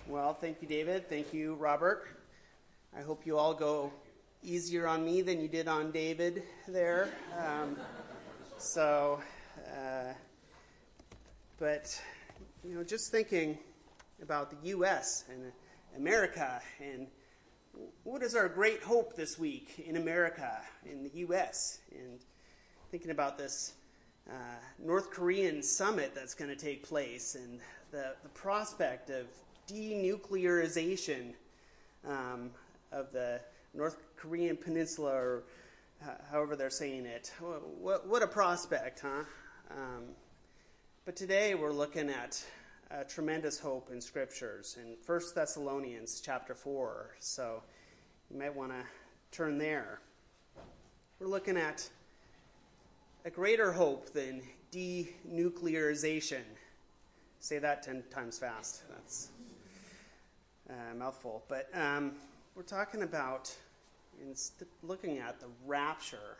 Well, thank you, David. Thank you, Robert. I hope you all go easier on me than you did on David there. But just thinking about the U.S. and America, and what is our great hope this week in America, in the U.S., and thinking about this North Korean summit that's going to take place, and the prospect of denuclearization of the North Korean peninsula, or however they're saying it. What a prospect, huh? But today we're looking at tremendous hope in Scriptures in 1 Thessalonians chapter 4. So you might want to turn there. We're looking at a greater hope than denuclearization. Say that 10 times fast. That's a mouthful. But we're talking about looking at the rapture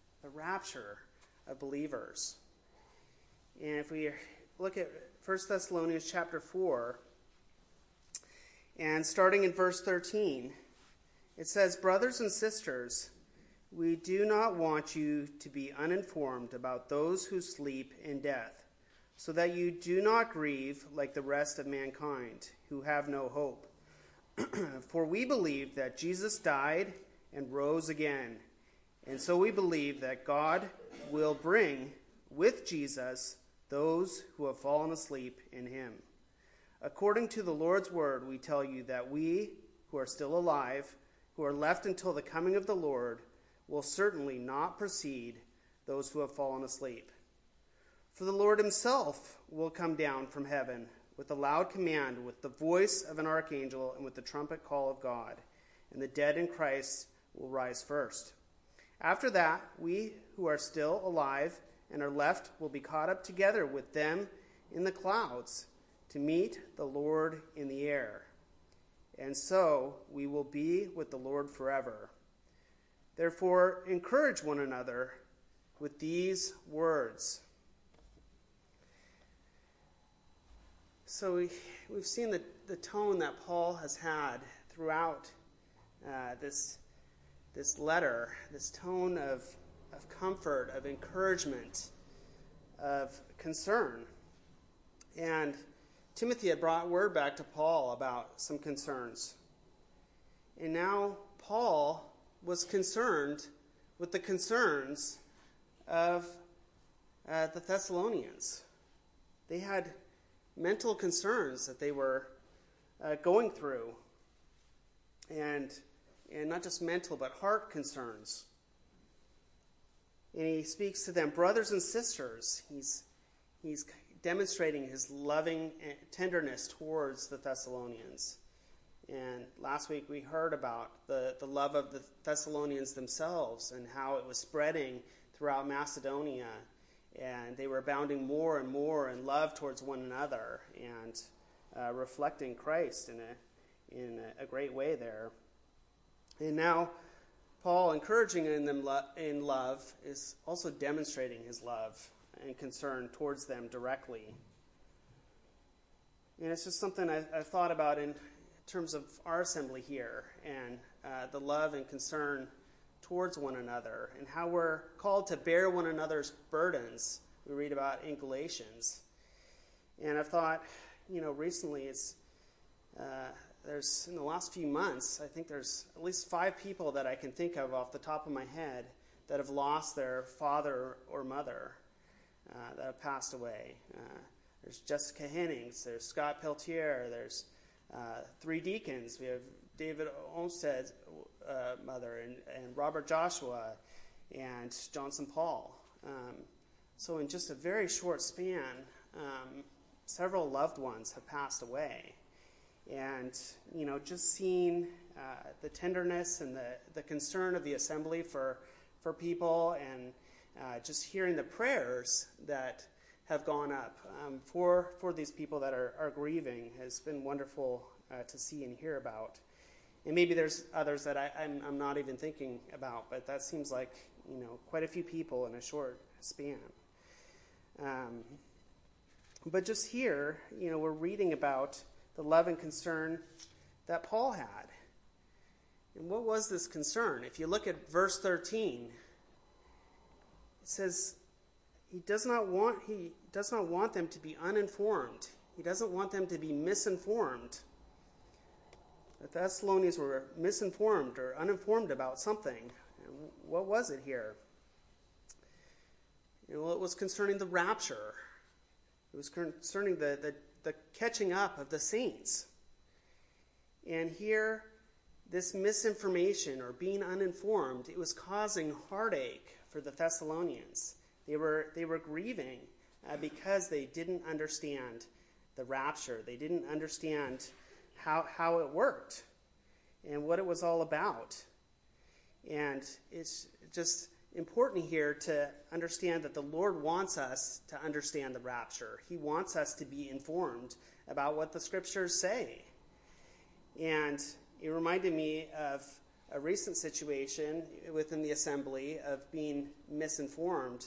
of believers. And if we look at 1 Thessalonians chapter 4, and starting in verse 13, it says, "Brothers and sisters, we do not want you to be uninformed about those who sleep in death, so that you do not grieve like the rest of mankind, who have no hope. For we believe that Jesus died and rose again, and so we believe that God will bring with Jesus those who have fallen asleep in him. According to the Lord's word, we tell you that we, who are still alive, who are left until the coming of the Lord, will certainly not precede those who have fallen asleep. For the Lord himself will come down from heaven with a loud command, with the voice of an archangel, and with the trumpet call of God, and the dead in Christ will rise first. After that, we who are still alive and are left will be caught up together with them in the clouds to meet the Lord in the air. And so we will be with the Lord forever. Therefore, encourage one another with these words." So we've seen the tone that Paul has had throughout this letter, this tone of comfort, of encouragement, of concern. And Timothy had brought word back to Paul about some concerns. And now Paul was concerned with the concerns of the Thessalonians. They had mental concerns that they were going through, and not just mental, but heart concerns. And he speaks to them, brothers and sisters. He's demonstrating his loving tenderness towards the Thessalonians. And last week we heard about the love of the Thessalonians themselves and how it was spreading throughout Macedonia. And they were abounding more and more in love towards one another and reflecting Christ in a great way there. And now Paul, encouraging them in love, is also demonstrating his love and concern towards them directly. And it's just something I've thought about in terms of our assembly here, and the love and concern towards one another, and how we're called to bear one another's burdens. We read about in Galatians. And I've thought, recently there's, in the last few months, I think there's at least 5 people that I can think of off the top of my head that have lost their father or mother, that have passed away. There's Jessica Hennings, there's Scott Peltier, there's 3 deacons. We have David Olmsted's mother, and Robert Joshua, and Johnson Paul. So in just a very short span, several loved ones have passed away. And, just seeing the tenderness and the concern of the assembly for people, and just hearing the prayers that have gone up for these people that are grieving has been wonderful to see and hear about. And maybe there's others that I'm not even thinking about, but that seems like, quite a few people in a short span. But just here, we're reading about the love and concern that Paul had. And what was this concern? If you look at verse 13, it says he does not want them to be uninformed. He doesn't want them to be misinformed. The Thessalonians were misinformed or uninformed about something. And what was it here? Well, it was concerning the rapture. It was concerning the catching up of the saints. And here, this misinformation or being uninformed, it was causing heartache for the Thessalonians. They were grieving because they didn't understand the rapture. They didn't understand how it worked and what it was all about. And it's just important here to understand that the Lord wants us to understand the rapture. He wants us to be informed about what the scriptures say. And it reminded me of a recent situation within the assembly of being misinformed.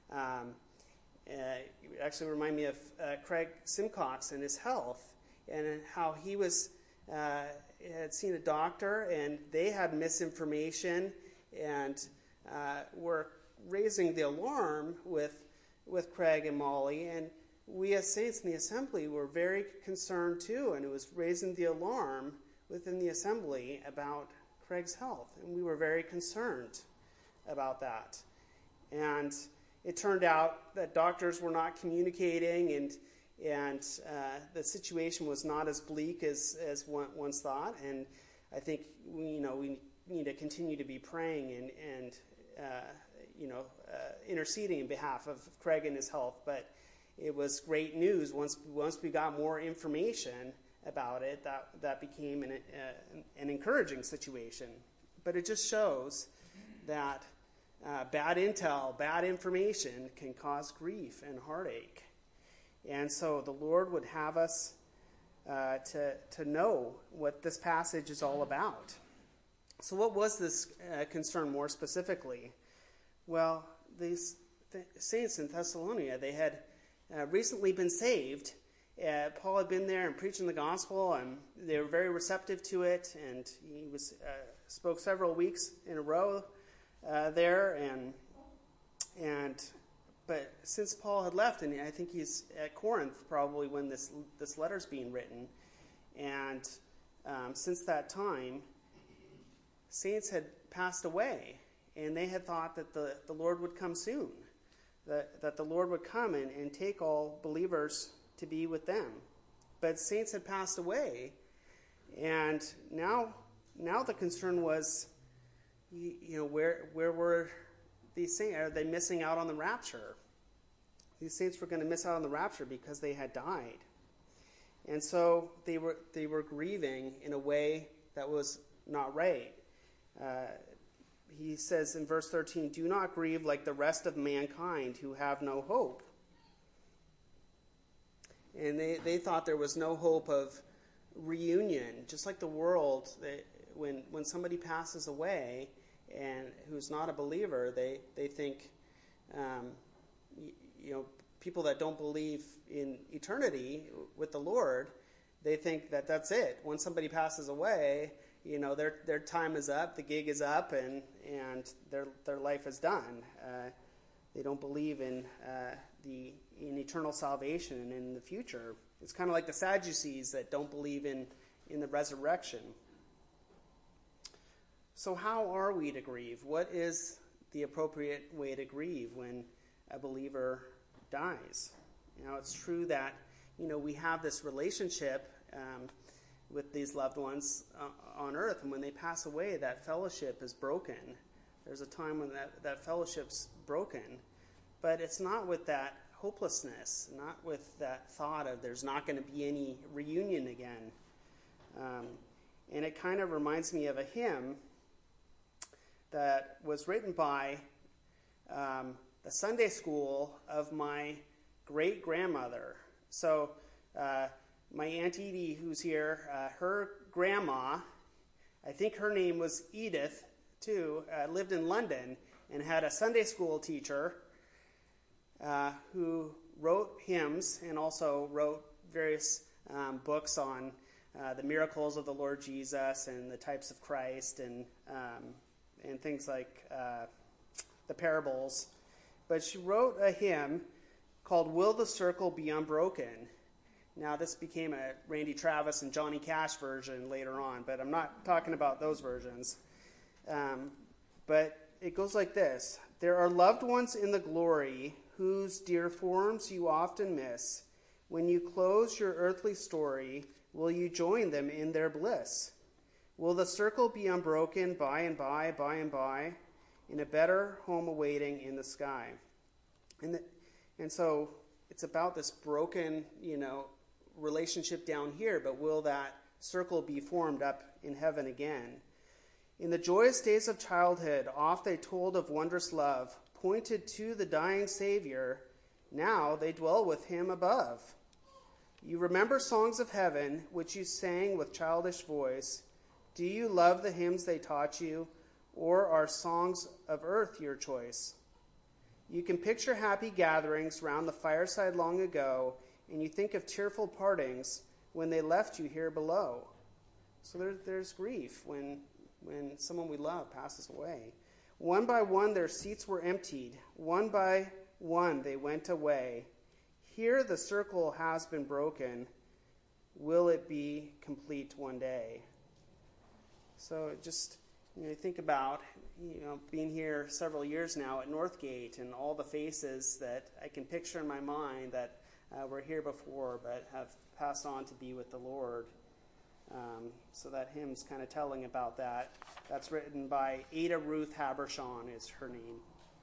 It actually reminded me of Craig Simcox and his health, and how he had seen a doctor, and they had misinformation, and were raising the alarm with Craig and Molly, and we as saints in the assembly were very concerned too, and it was raising the alarm within the assembly about Craig's health, and we were very concerned about that. And it turned out that doctors were not communicating, and the situation was not as bleak as once thought. And I think we need to continue to be praying and interceding in behalf of Craig and his health. But it was great news once we got more information about it. That became an encouraging situation. But it just shows that bad intel, bad information can cause grief and heartache. And so the Lord would have us to know what this passage is all about. So what was this concern more specifically? Well, these saints in Thessalonica, they had recently been saved. Paul had been there and preaching the gospel, and they were very receptive to it, and he spoke several weeks in a row there, but since Paul had left, and I think he's at Corinth probably when this letter's being written, and since that time, saints had passed away, and they had thought that the Lord would come soon, that the Lord would come and take all believers to be with them. But saints had passed away, and now the concern was, where were these saints? Are they missing out on the rapture? These saints were going to miss out on the rapture because they had died. And so they were grieving in a way that was not right. He says in verse 13, "Do not grieve like the rest of mankind who have no hope." And they thought there was no hope of reunion. Just like the world, when somebody passes away and who's not a believer, they think, people that don't believe in eternity with the Lord, they think that that's it. When somebody passes away, their time is up, the gig is up, and their life is done. They don't believe in eternal salvation and in the future. It's kind of like the Sadducees that don't believe in the resurrection. So how are we to grieve? What is the appropriate way to grieve when a believer dies? It's true that we have this relationship with these loved ones on earth, and when they pass away, that fellowship is broken. There's a time when that fellowship's broken, but it's not with that hopelessness, not with that thought of there's not going to be any reunion again. And it kind of reminds me of a hymn that was written by the Sunday school of my great-grandmother. So my Aunt Edie, who's here, her grandma, I think her name was Edith, too, lived in London and had a Sunday school teacher who wrote hymns and also wrote various books on the miracles of the Lord Jesus and the types of Christ and things like the parables. But she wrote a hymn called "Will the Circle Be Unbroken?" Now, this became a Randy Travis and Johnny Cash version later on, but I'm not talking about those versions. But it goes like this. There are loved ones in the glory whose dear forms you often miss. When you close your earthly story, will you join them in their bliss? Will the circle be unbroken by and by, by and by, in a better home awaiting in the sky? And so it's about this broken, relationship down here, but will that circle be formed up in heaven again? In the joyous days of childhood, oft they told of wondrous love, pointed to the dying Savior. Now they dwell with him above. You remember songs of heaven, which you sang with childish voice. Do you love the hymns they taught you, or are songs of earth your choice? You can picture happy gatherings round the fireside long ago, and you think of tearful partings when they left you here below. So there's grief when someone we love passes away. One by one their seats were emptied. One by one they went away. Here the circle has been broken. Will it be complete one day? So just think about being here several years now at Northgate and all the faces that I can picture in my mind that were here before but have passed on to be with the Lord. So that hymn's kind of telling about that. That's written by Ada Ruth Habershon is her name.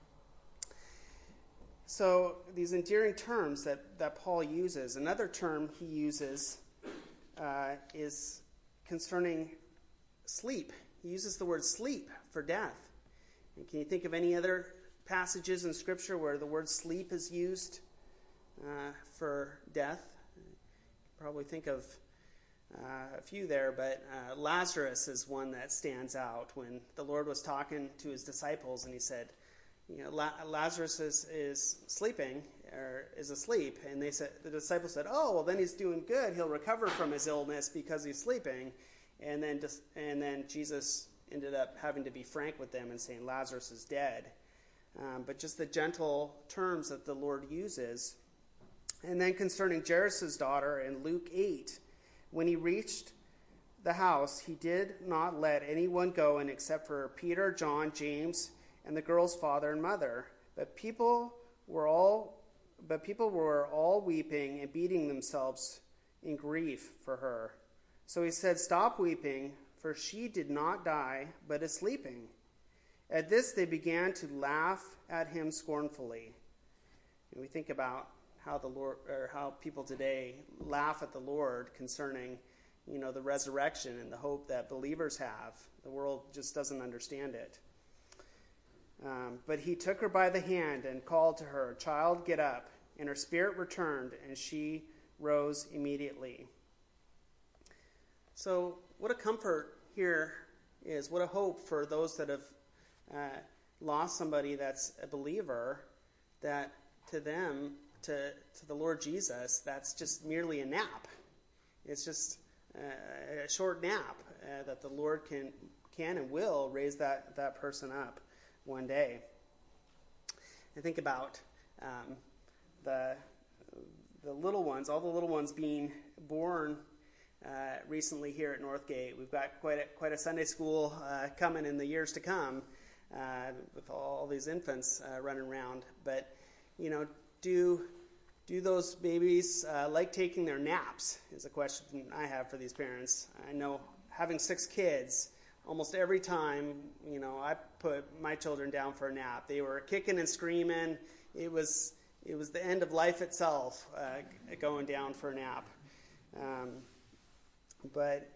So these endearing terms that Paul uses, another term he uses is concerning sleep. He uses the word sleep for death. And can you think of any other passages in Scripture where the word sleep is used for death? Probably think of a few there, but Lazarus is one that stands out when the Lord was talking to his disciples and he said, Lazarus is sleeping or is asleep, and the disciples said, "Oh, well, then he's doing good. He'll recover from his illness because he's sleeping." And then Jesus ended up having to be frank with them and saying Lazarus is dead. But just the gentle terms that the Lord uses. And then concerning Jairus' daughter in Luke 8, when he reached the house, he did not let anyone go in except for Peter, John, James, and the girl's father and mother. But people were all weeping and beating themselves in grief for her. So he said, "Stop weeping, for she did not die, but is sleeping." At this they began to laugh at him scornfully. And we think about how the Lord, or how people today laugh at the Lord concerning, the resurrection and the hope that believers have. The world just doesn't understand it. But he took her by the hand and called to her, "Child, get up." And her spirit returned, and she rose immediately. So what a comfort here is, what a hope for those that have lost somebody that's a believer, that to them, to the Lord Jesus, that's just merely a nap. It's just a short nap that the Lord can and will raise that person up one day. I think about the little ones, all the little ones being born recently here at Northgate. We've got quite a Sunday school coming in the years to come with all these infants running around. But do those babies like taking their naps? Is a question I have for these parents. I know having 6 kids, almost every time I put my children down for a nap, they were kicking and screaming. It was the end of life itself, going down for a nap. But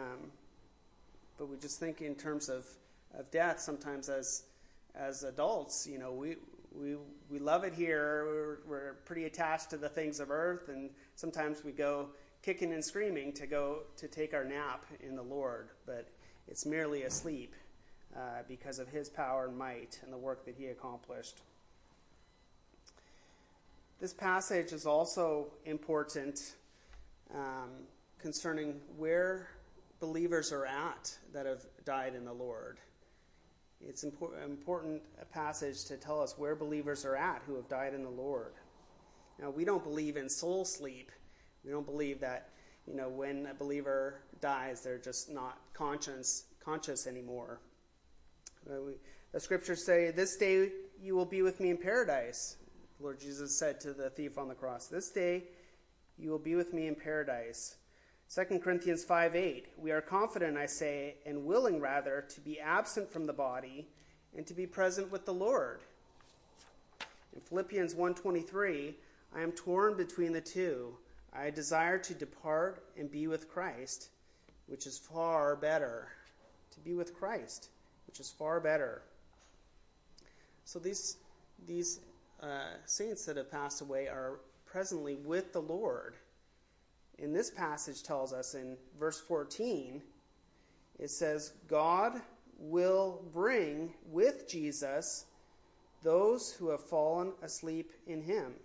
we just think in terms of death sometimes as adults. We love it here. We're pretty attached to the things of earth, and sometimes we go kicking and screaming to take our nap in the Lord. But it's merely a sleep because of his power and might and the work that he accomplished. This passage is also important concerning where believers are at that have died in the Lord. It's important a passage to tell us where believers are at who have died in the Lord. Now, we don't believe in soul sleep. We don't believe that, when a believer dies, they're just not conscious anymore. The scriptures say, "This day you will be with me in paradise." The Lord Jesus said to the thief on the cross, "This day you will be with me in paradise." 2 Corinthians 5:8, "We are confident, I say, and willing rather, to be absent from the body and to be present with the Lord." In Philippians 1:23, "I am torn between the two. I desire to depart and be with Christ, which is far better." To be with Christ, which is far better. So these saints that have passed away are presently with the Lord. And this passage tells us in verse 14, it says, "God will bring with Jesus those who have fallen asleep in him."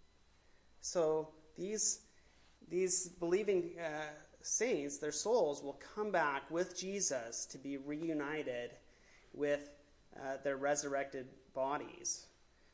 So these believing saints, their souls will come back with Jesus to be reunited with their resurrected bodies.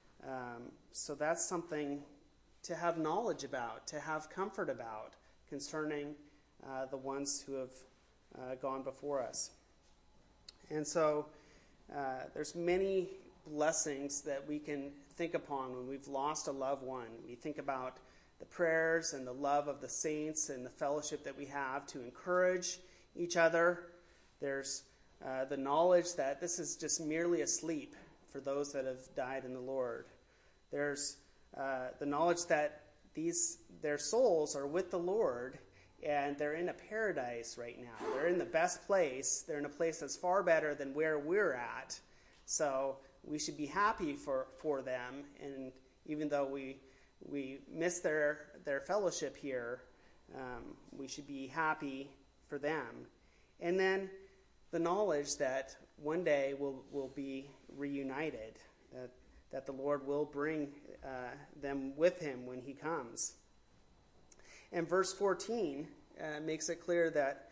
So that's something to have knowledge about, to have comfort about, concerning the ones who have gone before us. And so there's many blessings that we can think upon when we've lost a loved one. We think about the prayers and the love of the saints and the fellowship that we have to encourage each other. There's the knowledge that this is just merely a sleep for those that have died in the Lord. There's the knowledge that their souls are with the Lord, and they're in a paradise right now. They're in the best place. They're in a place that's far better than where we're at. So we should be happy for them, and even though we miss their fellowship here, we should be happy for them. And then the knowledge that one day we'll be reunited, that the Lord will bring them with him when he comes. And verse 14 makes it clear that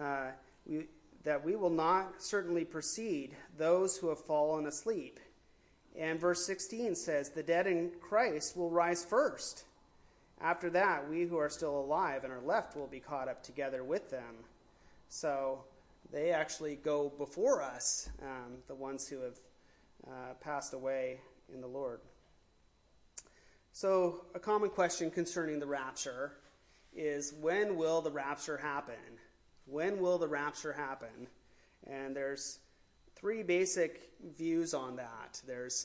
we will not certainly precede those who have fallen asleep. And verse 16 says, "The dead in Christ will rise first. After that, we who are still alive and are left will be caught up together with them." So they actually go before us, the ones who have passed away in the Lord. So a common question concerning the rapture is, when will the rapture happen? When will the rapture happen? And there's three basic views on that. There's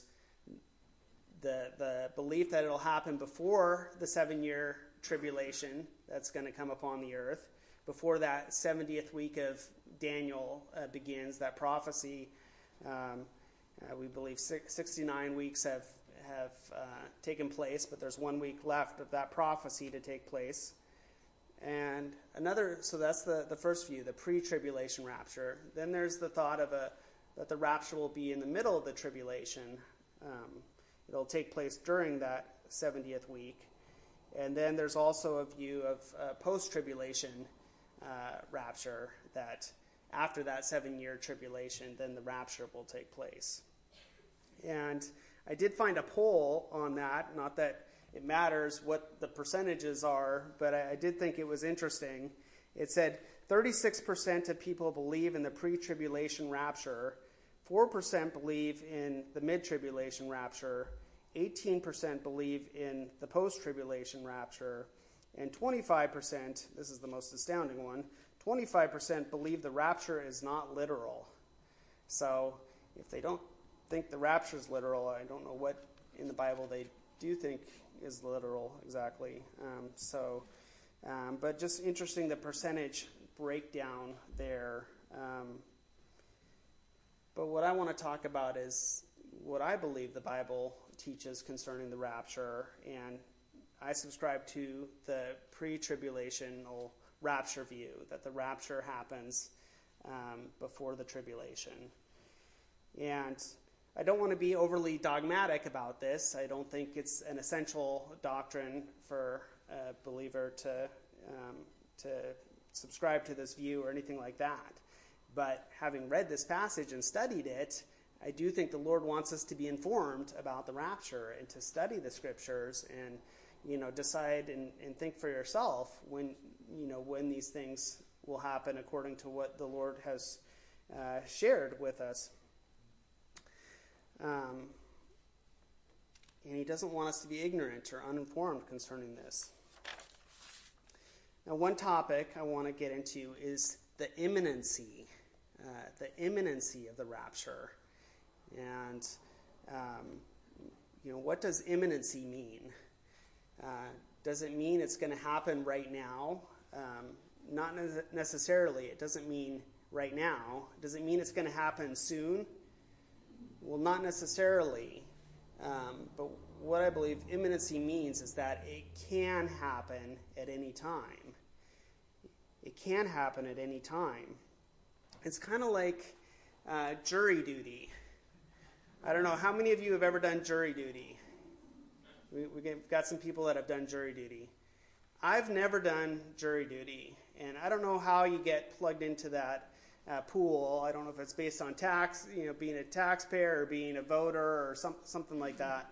the belief that it'll happen before the 7-year tribulation that's going to come upon the earth, before that 70th week of Daniel begins, that prophecy. We believe 69 weeks have taken place, but there's 1 week left of that prophecy to take place. And so that's the first view, the pre-tribulation rapture. Then there's the thought of that the rapture will be in the middle of the tribulation. It'll take place during that 70th week. And then there's also a view of post-tribulation rapture, that after that 7-year tribulation, then the rapture will take place. And I did find a poll on that, not that it matters what the percentages are, but I did think it was interesting. It said 36% of people believe in the pre-tribulation rapture, 4% believe in the mid-tribulation rapture, 18% believe in the post-tribulation rapture, and 25%, this is the most astounding one, 25% believe the rapture is not literal. So if they don't think the rapture is literal, I don't know what in the Bible they do think is literal exactly. But just interesting, the percentage breakdown there. But what I want to talk about is what I believe the Bible teaches concerning the rapture, and I subscribe to the pre-tribulational rapture view, that the rapture happens before the tribulation. And I don't want to be overly dogmatic about this. I don't think it's an essential doctrine for a believer to subscribe to this view or anything like that. But having read this passage and studied it, I do think the Lord wants us to be informed about the rapture and to study the scriptures and, decide and think for yourself when these things will happen according to what the Lord has shared with us. And he doesn't want us to be ignorant or uninformed concerning this. Now, one topic I want to get into is the imminency of the rapture. And, what does imminency mean? Does it mean it's going to happen right now? Not necessarily. It doesn't mean right now. Does it mean it's going to happen soon? Well, not necessarily. But what I believe imminency means is that it can happen at any time. It can happen at any time. It's kind of like jury duty. I don't know, how many of you have ever done jury duty? We've got some people that have done jury duty. I've never done jury duty, and I don't know how you get plugged into that pool. I don't know if it's based on tax, being a taxpayer or being a voter or something like that.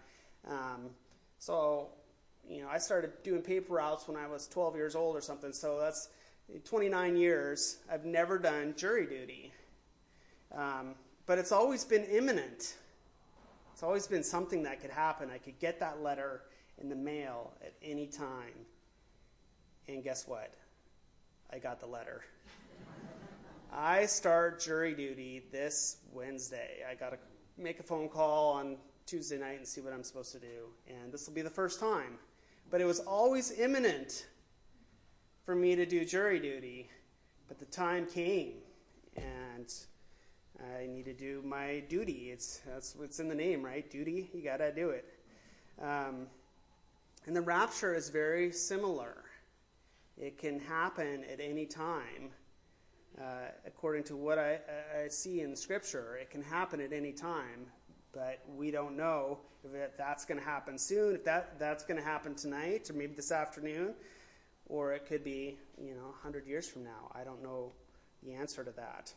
I started doing paper routes when I was 12 years old or something, so that's 29 years. I've never done jury duty. But it's always been imminent. It's always been something that could happen. I could get that letter in the mail at any time. And guess what? I got the letter. I start jury duty this Wednesday. I got to make a phone call on Tuesday night and see what I'm supposed to do. And this will be the first time. But it was always imminent for me to do jury duty. But the time came, and I need to do my duty. That's what's in the name, right? Duty, you got to do it. And the rapture is very similar. It can happen at any time. According to what I see in Scripture, it can happen at any time, but we don't know if that's going to happen soon, if that's going to happen tonight, or maybe this afternoon, or it could be, 100 years from now. I don't know the answer to that.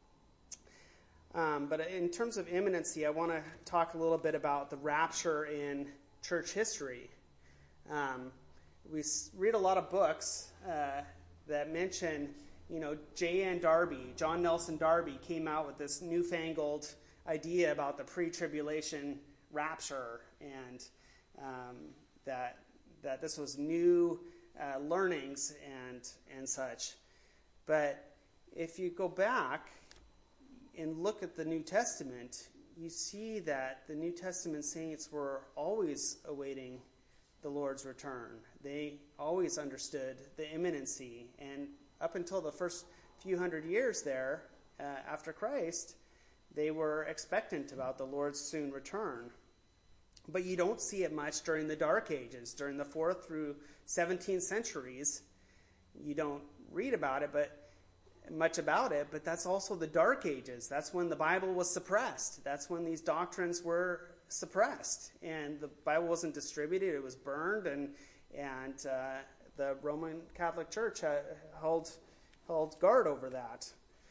But in terms of imminency, I want to talk a little bit about the rapture in church history. We read a lot of books that mention, J.N. Darby, John Nelson Darby, came out with this newfangled idea about the pre-tribulation rapture, and that this was new learnings and such. But if you go back and look at the New Testament, you see that the New Testament saints were always awaiting the Lord's return. They always understood the imminency, and up until the first few hundred years there, after Christ, they were expectant about the Lord's soon return. But you don't see it much during the Dark Ages, during the 4th through 17th centuries. You don't read about it, much about it, but that's also the Dark Ages. That's when the Bible was suppressed. That's when these doctrines were suppressed, and the Bible wasn't distributed. It was burned, and the Roman Catholic Church held guard over that.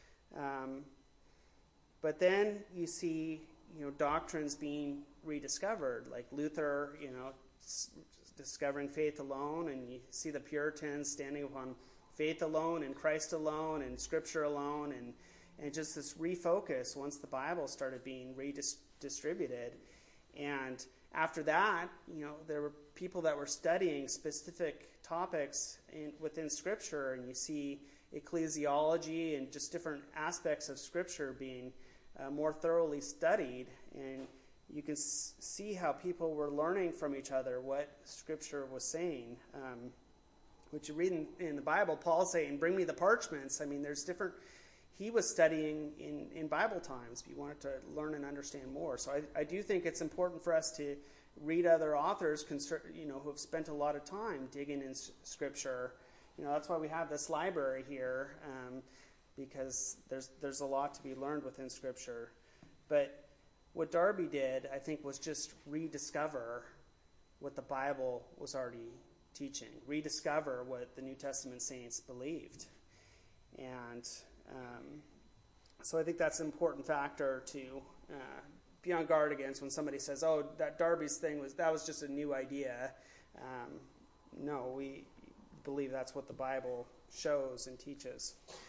But then you see, doctrines being rediscovered, like Luther, discovering faith alone, and you see the Puritans standing upon faith alone and Christ alone and Scripture alone, and just this refocus once the Bible started being redistributed. And after that, there were people that were studying specific topics within Scripture, and you see ecclesiology and just different aspects of Scripture being more thoroughly studied, and you can see how people were learning from each other what Scripture was saying. Which you read in the Bible, Paul saying, "Bring me the parchments." I mean, there's different. He was studying in Bible times. If you wanted to learn and understand more, so I do think it's important for us to read other authors, who have spent a lot of time digging in Scripture. That's why we have this library here, because there's a lot to be learned within Scripture. But what Darby did, I think, was just rediscover what the Bible was already teaching, rediscover what the New Testament saints believed. And so I think that's an important factor to be on guard against when somebody says, oh, that Darby's thing was just a new idea. No, we believe that's what the Bible shows and teaches.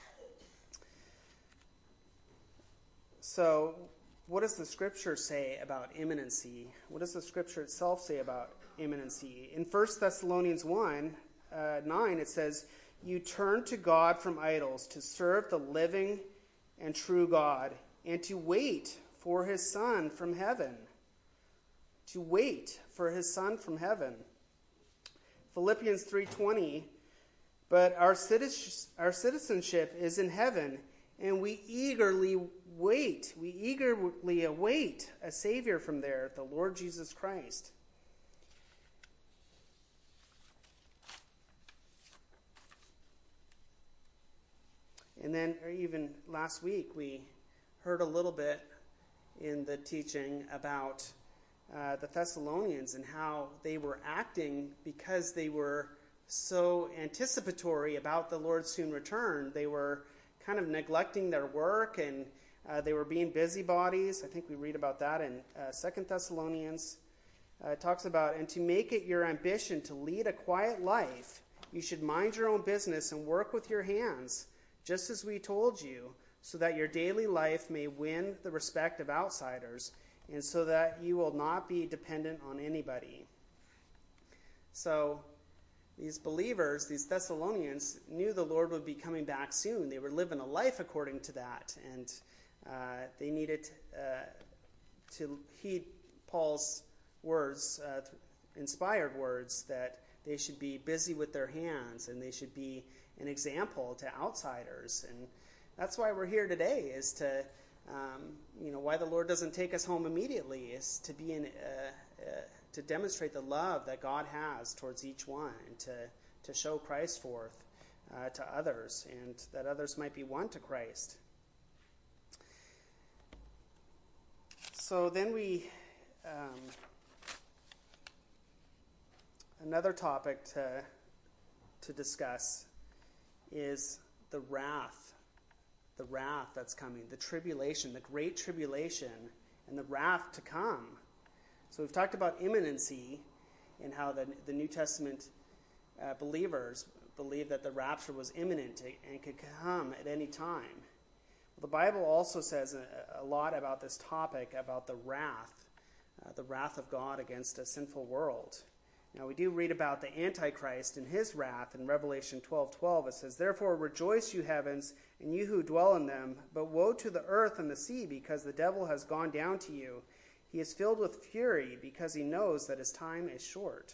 So what does the Scripture say about imminency? What does the Scripture itself say about imminency? In 1 Thessalonians 1, 9, it says, you turn to God from idols to serve the living and true God, and to wait for his Son from heaven. To wait for his Son from heaven. Philippians 3:20, but our citizenship is in heaven, and we eagerly await a Savior from there, the Lord Jesus Christ. And then even last week we heard a little bit in the teaching about the Thessalonians and how they were acting because they were so anticipatory about the Lord's soon return. They were kind of neglecting their work, and they were being busybodies. I think we read about that in 2 Thessalonians. It talks about, and to make it your ambition to lead a quiet life, you should mind your own business and work with your hands, just as we told you, so that your daily life may win the respect of outsiders, and so that you will not be dependent on anybody. So these believers, these Thessalonians, knew the Lord would be coming back soon. They were living a life according to that, and they needed to heed Paul's words, inspired words, that they should be busy with their hands and they should be an example to outsiders. And that's why we're here today, is to, why the Lord doesn't take us home immediately, is to be to demonstrate the love that God has towards each one, and to show Christ forth to others, and that others might be won to Christ. So then another topic to discuss is the wrath that's coming, the tribulation, the great tribulation, and the wrath to come. So we've talked about imminency and how the New Testament believers believe that the rapture was imminent and could come at any time. Well, the Bible also says a lot about this topic, about the wrath of God against a sinful world. Now, we do read about the Antichrist and his wrath in Revelation 12:12. It says, therefore rejoice, you heavens, and you who dwell in them. But woe to the earth and the sea, because the devil has gone down to you. He is filled with fury, because he knows that his time is short.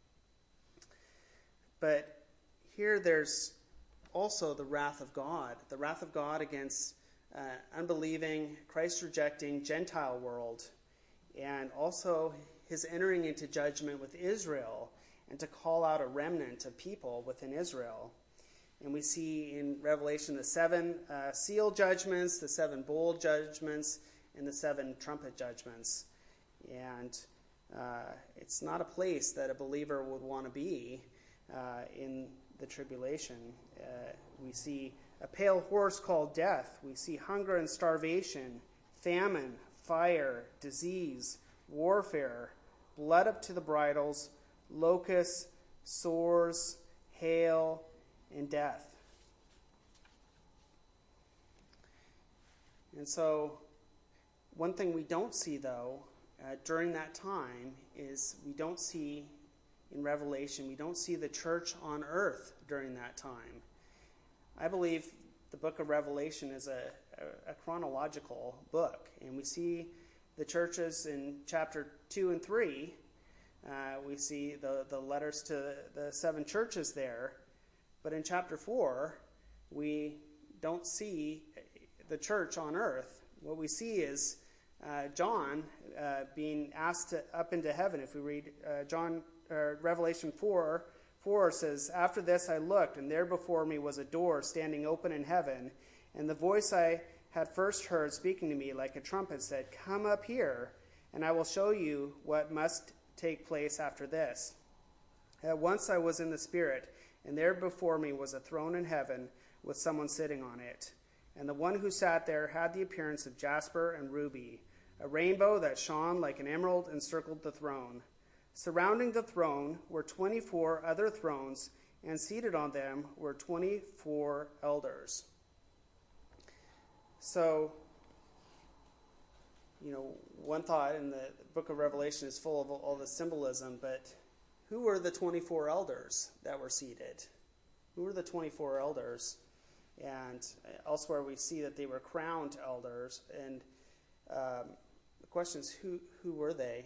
But here there's also the wrath of God against unbelieving, Christ-rejecting Gentile world, and also his entering into judgment with Israel, and to call out a remnant of people within Israel. And we see in Revelation the 7 seal judgments, the 7 bowl judgments, and the 7 trumpet judgments. And it's not a place that a believer would want to be in the tribulation. We see a pale horse called death. We see hunger and starvation, famine, fire, disease, warfare, blood up to the bridles, locusts, sores, hail, and death. And so, one thing we don't see, though, during that time is we don't see, in Revelation, we don't see the church on earth during that time. I believe the book of Revelation is a chronological book, and we see the churches in chapter 2 and 3. We see the letters to the 7 churches there. But in chapter 4, we don't see the church on earth. What we see is John being asked up into heaven. If we read Revelation 4 says, after this I looked, and there before me was a door standing open in heaven, and the voice I had first heard speaking to me like a trumpet said, come up here, and I will show you what must take place after this. At once I was in the Spirit, and there before me was a throne in heaven, with someone sitting on it. And the one who sat there had the appearance of jasper and ruby. A rainbow that shone like an emerald encircled the throne. Surrounding the throne were 24 other thrones, and seated on them were 24 elders. So, one thought in the book of Revelation is full of all the symbolism, but who were the 24 elders that were seated? Who were the 24 elders? And elsewhere we see that they were crowned elders, and the question is, who were they?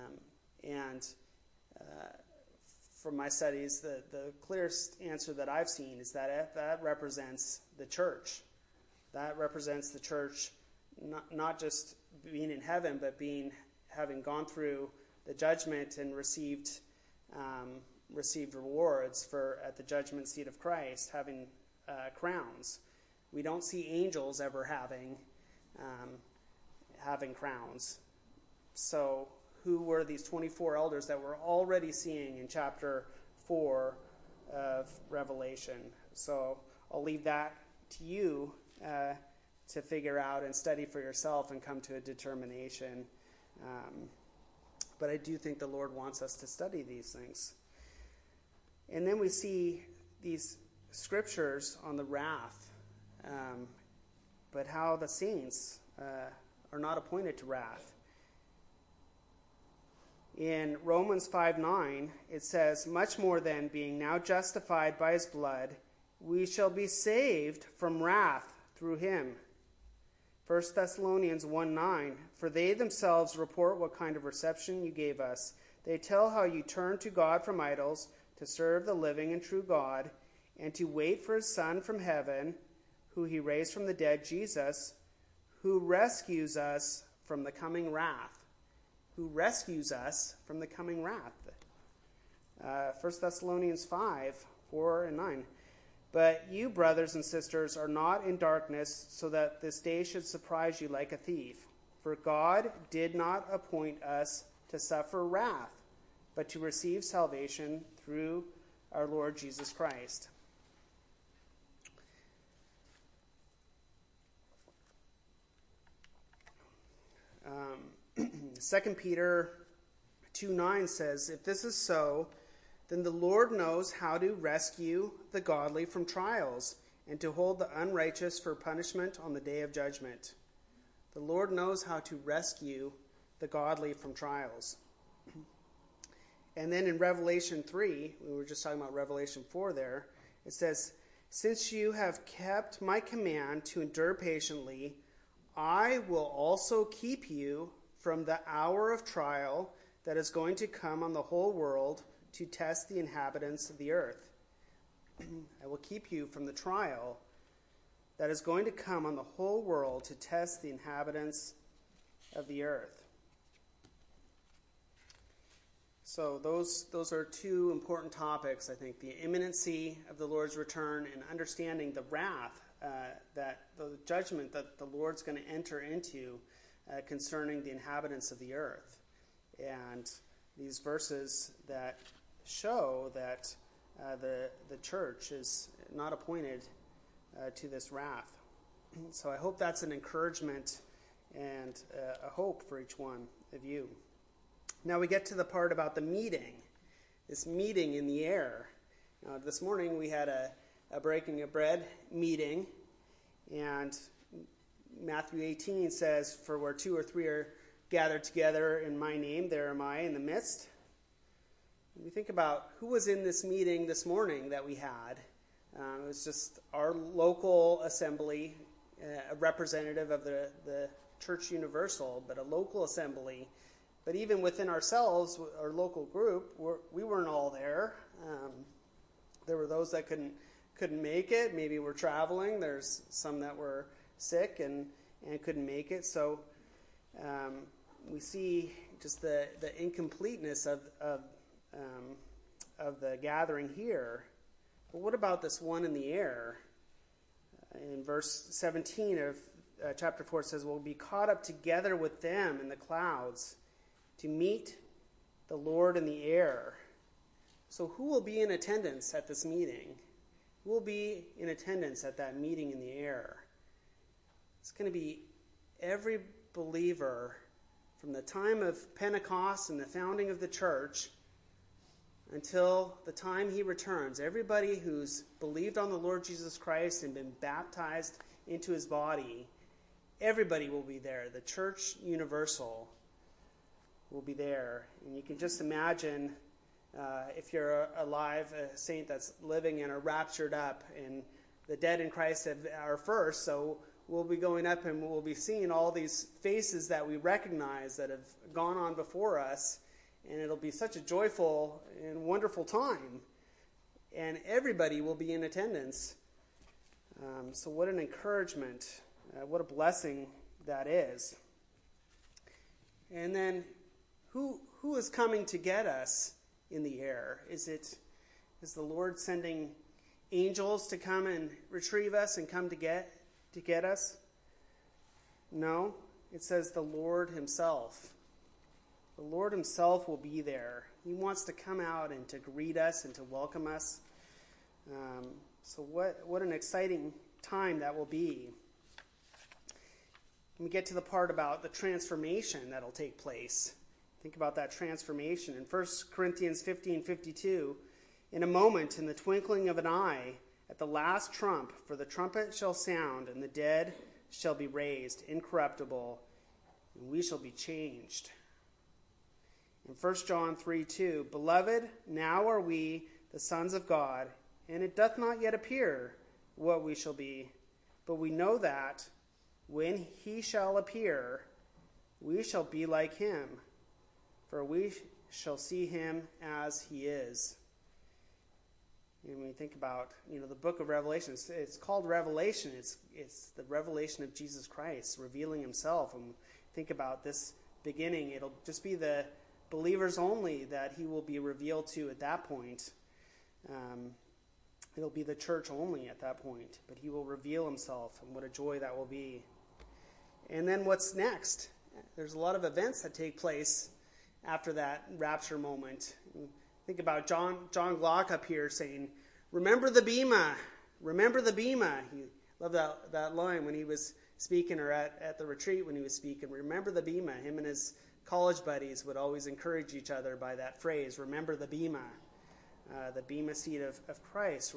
From my studies, the clearest answer that I've seen is that represents the church. That represents the church, not just being in heaven, but having gone through the judgment and received rewards at the judgment seat of Christ, having crowns. We don't see angels ever having crowns. So who were these 24 elders that we're already seeing in chapter 4 of Revelation? So I'll leave that to you to figure out and study for yourself and come to a determination. But I do think the Lord wants us to study these things. And then we see these scriptures on the wrath, but how the saints are not appointed to wrath. In Romans 5:9, it says, "Much more then, being now justified by his blood, we shall be saved from wrath through him." 1 Thessalonians 1:9, "For they themselves report what kind of reception you gave us. They tell how you turned to God from idols to serve the living and true God, and to wait for his Son from heaven, who he raised from the dead, Jesus, who rescues us from the coming wrath." Who rescues us from the coming wrath. 1 Thessalonians 5:4-9. "But you, brothers and sisters, are not in darkness, so that this day should surprise you like a thief. For God did not appoint us to suffer wrath, but to receive salvation through our Lord Jesus Christ." 2 Peter 2:9 says, "If this is so, then the Lord knows how to rescue the godly from trials and to hold the unrighteous for punishment on the day of judgment." The Lord knows how to rescue the godly from trials. And then in Revelation 3, we were just talking about Revelation 4 there, it says, "Since you have kept my command to endure patiently, I will also keep you from the hour of trial that is going to come on the whole world to test the inhabitants of the earth." I will keep you from the trial that is going to come on the whole world to test the inhabitants of the earth. So those are two important topics, I think. The imminency of the Lord's return and understanding the wrath, that the judgment that the Lord's going to enter into concerning the inhabitants of the earth. And these verses that show that the church is not appointed to this wrath. So I hope that's an encouragement and a hope for each one of you. Now we get to the part about the meeting, this meeting in the air. Now, this morning we had a breaking of bread meeting, and Matthew 18 says, "For where 2 or 3 are gathered together in my name, there am I in the midst." When we think about who was in this meeting this morning that we had, it was just our local assembly, a representative of the Church Universal, but a local assembly. But even within ourselves, our local group, we weren't all there. There were those that couldn't make it. Maybe were traveling. There's some that were sick and couldn't make it. So we see just the incompleteness of the gathering here. But what about this one in the air? In verse 17 of chapter 4, it says, "We'll be caught up together with them in the clouds to meet the Lord in the air." So who will be in attendance at this meeting? who will be in attendance at that meeting in the air? It's going to be every believer from the time of Pentecost and the founding of the church until the time he returns. Everybody who's believed on the Lord Jesus Christ and been baptized into his body, everybody will be there. The church universal will be there. And you can just imagine if you're alive, a saint that's living and are raptured up, and the dead in Christ are first, so we'll be going up and we'll be seeing all these faces that we recognize that have gone on before us, and it'll be such a joyful and wonderful time, and everybody will be in attendance. So what an encouragement, what a blessing that is. And then who is coming to get us in the air? Is the Lord sending angels to come and retrieve us and come to get us? No, it says the Lord himself. The Lord himself will be there. He wants to come out and to greet us and to welcome us. So what an exciting time that will be. When we get to the part about the transformation that'll take place, think about that transformation. In 1 Corinthians 15:52, in a moment, in the twinkling of an eye, at the last trump, for the trumpet shall sound, and the dead shall be raised incorruptible, and we shall be changed. In 1 John 3:2, beloved, now are we the sons of God, and it doth not yet appear what we shall be, but we know that when he shall appear, we shall be like him, for we shall see him as he is. And when you think about, the book of Revelation, it's called Revelation. It's the revelation of Jesus Christ, revealing himself. And think about this beginning. It'll just be the believers only that he will be revealed to at that point. It'll be the church only at that point. But he will reveal himself, and what a joy that will be. And then what's next? There's a lot of events that take place after that rapture moment. Think about John Glock up here saying, remember the bema, remember the bema. He loved that line when he was speaking, or at the retreat when he was speaking, remember the bema. Him and his college buddies would always encourage each other by that phrase, remember the bema seat of Christ,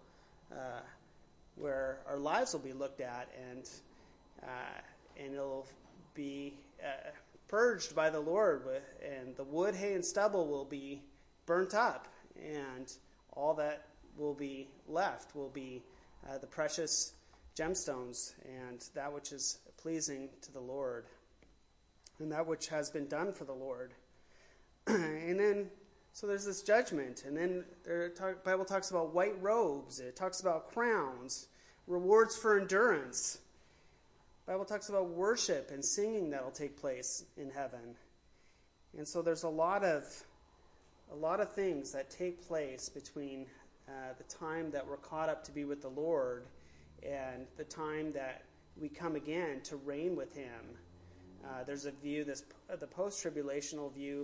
where our lives will be looked at, and it'll be purged by the Lord, and the wood, hay, and stubble will be burnt up, and all that will be left will be the precious gemstones and that which is pleasing to the Lord and that which has been done for the Lord. And then, so there's this judgment, and then the Bible talks about white robes, it talks about crowns, rewards for endurance. The Bible talks about worship and singing that will take place in heaven. And so there's a lot of things that take place between the time that we're caught up to be with the Lord and the time that we come again to reign with him. There's a view, the post-tribulational view,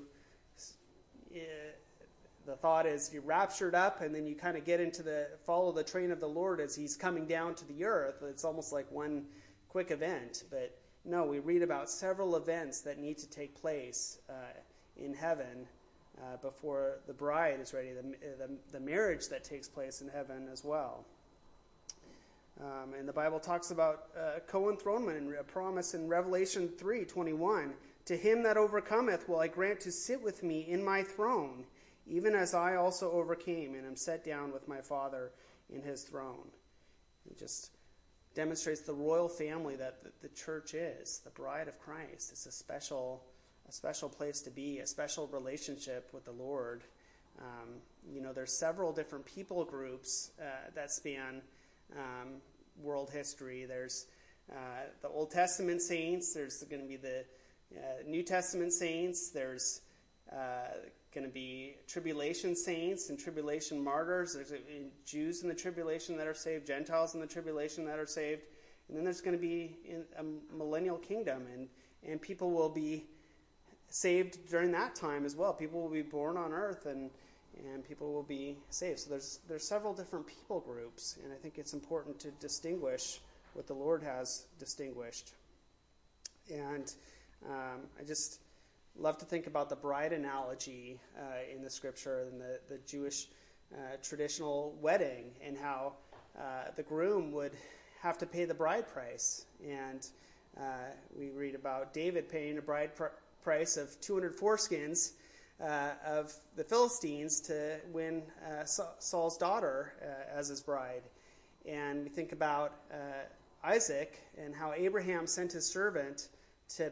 the thought is you're raptured up and then you kind of get into follow the train of the Lord as he's coming down to the earth. It's almost like one quick event. But no, we read about several events that need to take place in heaven before the bride is ready, the marriage that takes place in heaven as well. And the Bible talks about co-enthronement, a promise in Revelation 3:21. To him that overcometh will I grant to sit with me in my throne, even as I also overcame and am set down with my Father in his throne. It just demonstrates the royal family that the church is, the bride of Christ. It's a special place to be, a special relationship with the Lord. There's several different people groups that span world history. There's the Old Testament saints. There's going to be the New Testament saints. There's going to be tribulation saints and tribulation martyrs. There's Jews in the tribulation that are saved, Gentiles in the tribulation that are saved. And then there's going to be a millennial kingdom, and people will be saved during that time as well. People will be born on earth and and people will be saved. So there's several different people groups, and I think it's important to distinguish what the Lord has distinguished. And I just love to think about the bride analogy in the scripture and the Jewish traditional wedding, and how the groom would have to pay the bride price. And we read about David paying a bride price of 200 foreskins of the Philistines to win Saul's daughter as his bride. And we think about Isaac and how Abraham sent his servant to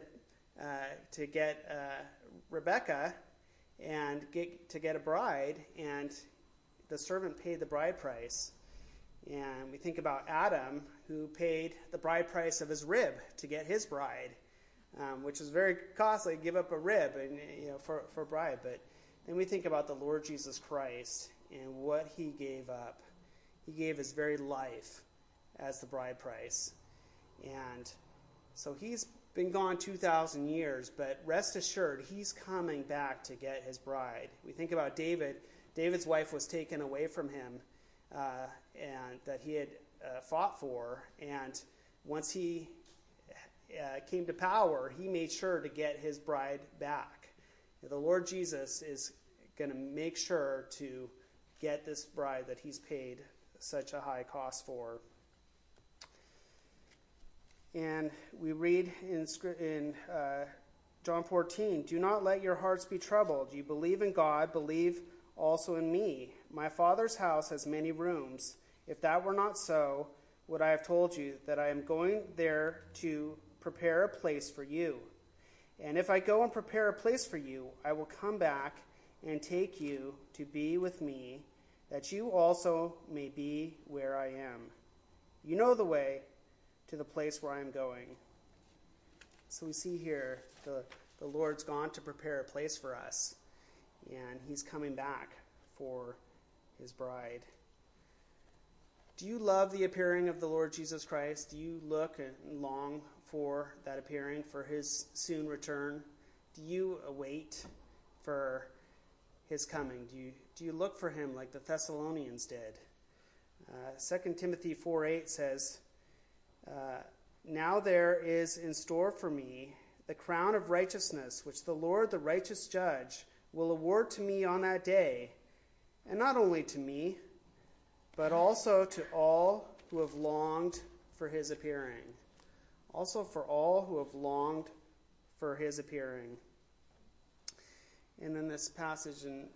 get Rebekah and to get a bride, and the servant paid the bride price. And we think about Adam, who paid the bride price of his rib to get his bride, which was very costly to give up a rib and for a bride. But then we think about the Lord Jesus Christ and what he gave up. He gave his very life as the bride price. And so he's been gone 2,000 years, but rest assured, he's coming back to get his bride. We think about David. David's wife was taken away from him, and that he had fought for. And once he came to power, he made sure to get his bride back. The Lord Jesus is going to make sure to get this bride that he's paid such a high cost for. And we read in John 14, "Do not let your hearts be troubled. You believe in God, believe also in me. My Father's house has many rooms. If that were not so, would I have told you that I am going there to prepare a place for you? And if I go and prepare a place for you, I will come back and take you to be with me, that you also may be where I am. You know the way to the place where I am going." So we see here the Lord's gone to prepare a place for us, and he's coming back for his bride. Do you love the appearing of the Lord Jesus Christ? Do you look and long for that appearing, for his soon return? Do you await for his coming? Do you look for him like the Thessalonians did? 2 Timothy 4:8 says, "Now there is in store for me the crown of righteousness, which the Lord, the righteous judge, will award to me on that day, and not only to me, but also to all who have longed for his appearing." Also for all who have longed for his appearing. And in this passage in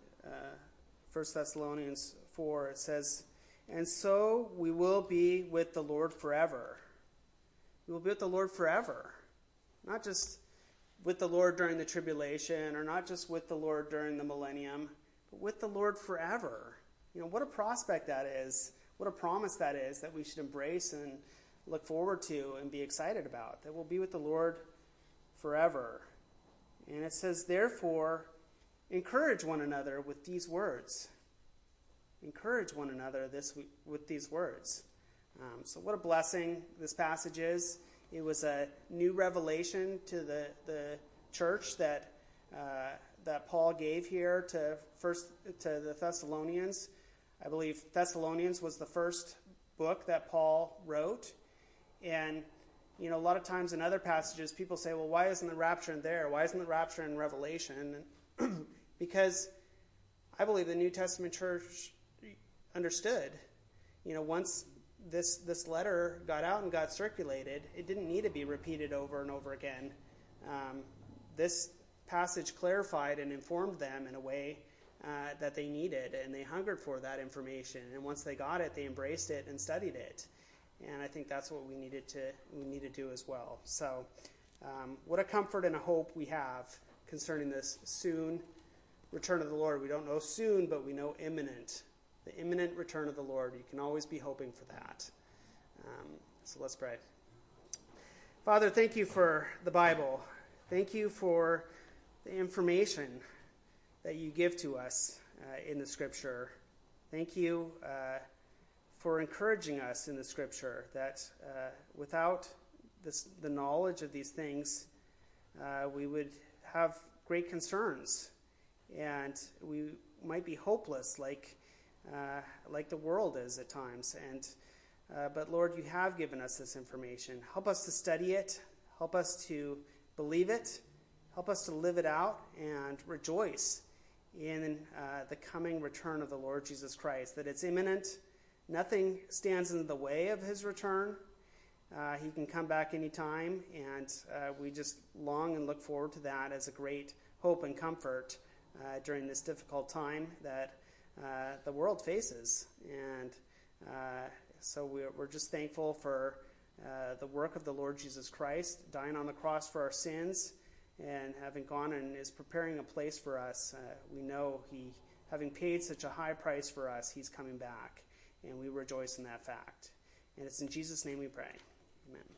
1 Thessalonians 4, it says, "And so we will be with the Lord forever." We will be with the Lord forever. Not just with the Lord during the tribulation, or not just with the Lord during the millennium, but with the Lord forever. What a prospect that is. What a promise that is, that we should embrace and look forward to and be excited about. That we'll be with the Lord forever. And it says, "Therefore, encourage one another with these words." Encourage one another with these words. So what a blessing this passage is. It was a new revelation to the church that Paul gave here to the Thessalonians. I believe Thessalonians was the first book that Paul wrote. And, a lot of times in other passages, people say, well, why isn't the rapture in there? Why isn't the rapture in Revelation? Because I believe the New Testament church understood, once this letter got out and got circulated, it didn't need to be repeated over and over again. This passage clarified and informed them in a way that they needed, and they hungered for that information. And once they got it, they embraced it and studied it. And I think that's what we need to do as well. So, what a comfort and a hope we have concerning this soon return of the Lord. We don't know soon, but we know imminent. The imminent return of the Lord. You can always be hoping for that. So let's pray. Father, thank you for the Bible. Thank you for the information that you give to us in the Scripture. Thank you for encouraging us in the Scripture that without the knowledge of these things, we would have great concerns, and we might be hopeless, like the world is at times. But Lord, you have given us this information. Help us to study it. Help us to believe it. Help us to live it out and rejoice in the coming return of the Lord Jesus Christ, that it's imminent. Nothing stands in the way of his return. He can come back anytime, and we just long and look forward to that as a great hope and comfort during this difficult time that the world faces. And so we're just thankful for the work of the Lord Jesus Christ, dying on the cross for our sins, and having gone and is preparing a place for us. We know he, having paid such a high price for us, he's coming back, and we rejoice in that fact. And it's in Jesus' name we pray. Amen.